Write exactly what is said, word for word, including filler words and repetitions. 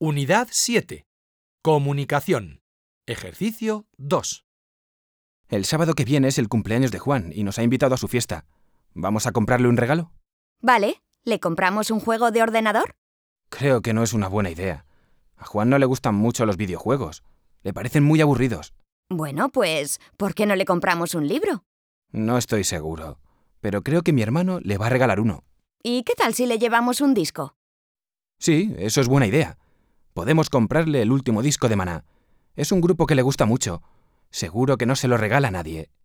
Unidad siete. Comunicación. Ejercicio dos. El sábado que viene es el cumpleaños de Juan y nos ha invitado a su fiesta. ¿Vamos a comprarle un regalo? Vale, ¿le compramos un juego de ordenador? Creo que no es una buena idea. A Juan no le gustan mucho los videojuegos. Le parecen muy aburridos. Bueno, pues, ¿por qué no le compramos un libro? No estoy seguro, pero creo que mi hermano le va a regalar uno. ¿Y qué tal si le llevamos un disco? Sí, eso es buena idea. Podemos comprarle el último disco de Maná. Es un grupo que le gusta mucho. Seguro que no se lo regala a nadie.